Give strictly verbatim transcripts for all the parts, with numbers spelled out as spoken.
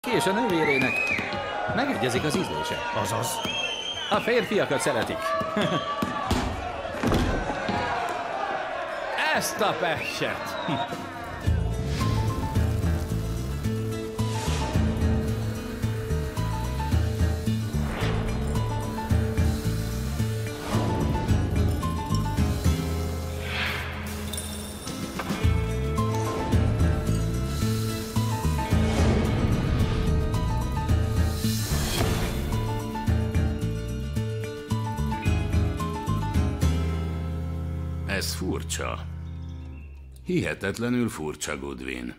És a nővérének megegyezik az ízlése. Azaz. A férfiakat szeretik. Ezt a pesset! Ez furcsa. Hihetetlenül furcsa, Goodwin.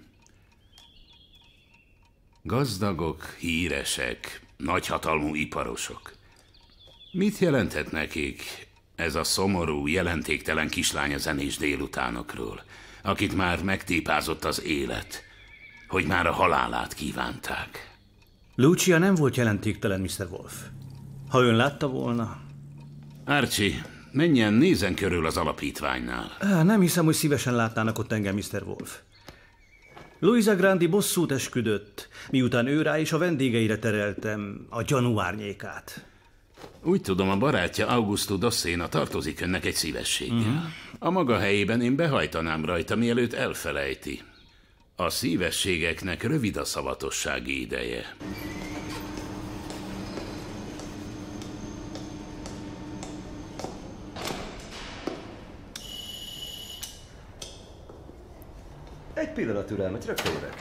Gazdagok, híresek, nagyhatalmú iparosok. Mit jelenthet nekik ez a szomorú, jelentéktelen kislány a zenés délutánokról, akit már megtépázott az élet, hogy már a halálát kívánták? Lucia nem volt jelentéktelen, miszter Wolf. Ha ön látta volna... Archie, menjen, nézen körül az alapítványnál. Nem hiszem, hogy szívesen látnának ott engem, miszter Wolf. Luisa Grandi bosszút esküdött, miután ő rá és a vendégeire tereltem a gyanú árnyékát. Úgy tudom, a barátja Augusto Dossena tartozik önnek egy szívességgel. Mm. A maga helyében én behajtanám rajta, mielőtt elfelejti. A szívességeknek rövid a szavatossági ideje. Egy pillanat, türelmet, rögtön jövök.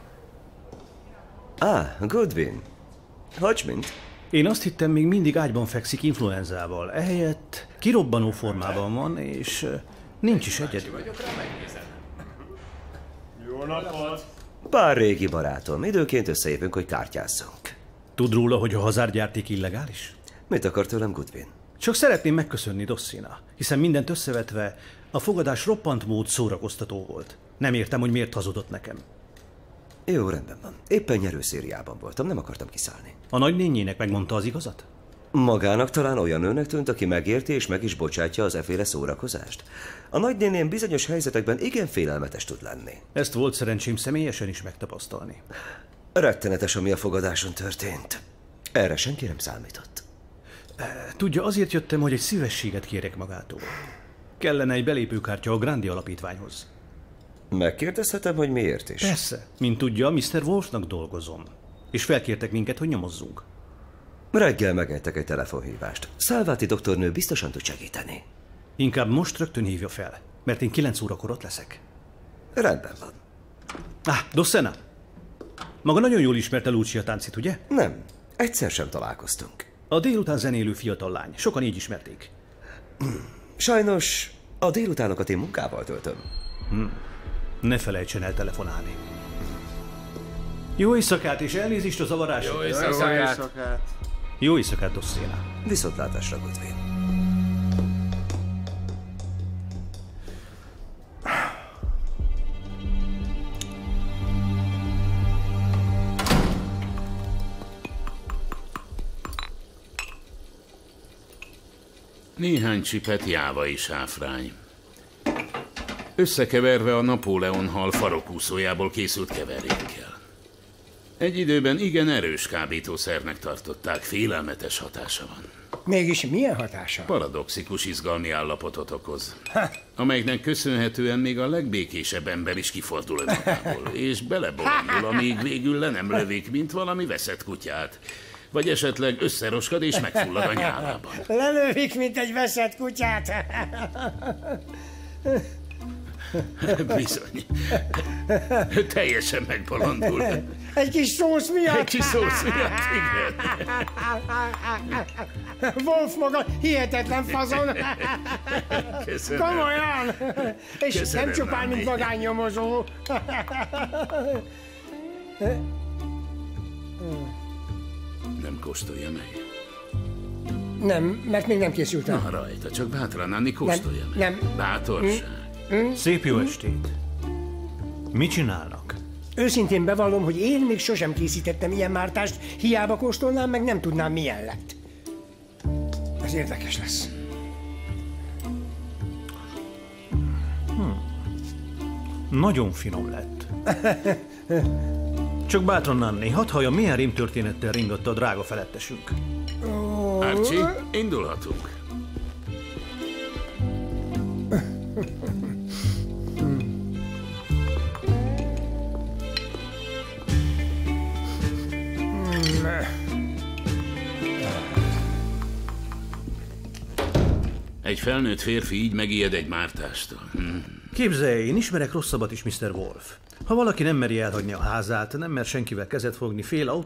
Ah, Goodwin. Hogy mint? Én azt hittem, még mindig ágyban fekszik influenzával. Ehelyett kirobbanó formában van, és nincs is egyedül. Jó napot! Pár régi barátom. Időnként összejövünk, hogy kártyázzunk. Tud róla, hogy a hazárgyárték illegális? Mit akar tőlem, Goodwin? Csak szeretném megköszönni, Dossena, hiszen mindent összevetve a fogadás roppant mód szórakoztató volt. Nem értem, hogy miért hazudott nekem. Jó, rendben van. Éppen nyerőszériában voltam, nem akartam kiszállni. A nagynényének megmondta az igazat? Magának talán olyan nőnek tűnt, aki megérti és meg is bocsátja az efféle szórakozást. A nagynéném bizonyos helyzetekben igen félelmetes tud lenni. Ezt volt szerencsém személyesen is megtapasztalni. Rettenetes, ami a fogadáson történt. Erre senki nem számított. Tudja, azért jöttem, hogy egy szívességet kérek magától. Kellene egy belépőkártya a Grandi alapítványhoz. Megkérdezhetem, hogy miért is? Persze. Mint tudja, miszter Wolfnak dolgozom. És felkértek minket, hogy nyomozzunk. Reggel megejtek egy telefonhívást. Salvati doktornő biztosan tud segíteni. Inkább most rögtön hívja fel, mert én kilenc órakor ott leszek. Rendben van. Ah, Dossena! Maga nagyon jól ismerte Lucia táncit, ugye? Nem. Egyszer sem találkoztunk. A délután zenélő fiatal lány. Sokan így ismerték. Sajnos a délutánokat én munkával töltöm. Hm. Ne felejtsen el telefonálni. Jó éjszakát, és elnézést a zavarásra. Jó éjszakát. Jó éjszakát. Jó éjszakát, Dossena. Viszontlátásra, Goodwin. Néhány csipet jávai sáfrány. Összekeverve a Napóleon hal farokúszójából készült keverékkel. Egy időben igen erős kábítószernek tartották, félelmetes hatása van. Mégis milyen hatása? Paradoxikus izgalmi állapotot okoz, amelynek köszönhetően még a legbékésebb ember is kifordul önmagából, és belebolondul, amíg végül le nem lövik, mint valami veszett kutyát. Vagy esetleg összeroskad és megfullad a nyálában. Lelövik, mint egy veszett kutyát. Bizony. Teljesen megbolondul. Egy kis szósz miatt. Egy kis szósz miatt, igen. Wolf maga hihetetlen fazon. Köszönöm. Komolyan. És Köszönöm, nem csupán, mint magánnyomozó. Nem kóstolja meg. Nem, mert még nem készültem. Na rajta, csak bátran, Anni, kóstolja meg. Nem. Bátorság. Mm. Szép jó estét. Mit csinálnak? Őszintén bevallom, hogy én még sosem készítettem ilyen mártást, hiába kóstolnám, meg nem tudnám, milyen lett. Ez érdekes lesz. Hmm. Nagyon finom lett. Csak bátran, Nanni, hadd halljam, milyen rémtörténettel ringatta a drága felettesünk. Archie, indulhatunk. Egy felnőtt férfi így megijed egy mártástól. Hm. Képzelj, én ismerek rosszabbat is, miszter Wolf. Ha valaki nem meri elhagyni a házát, nem mer senkivel kezet fogni, fél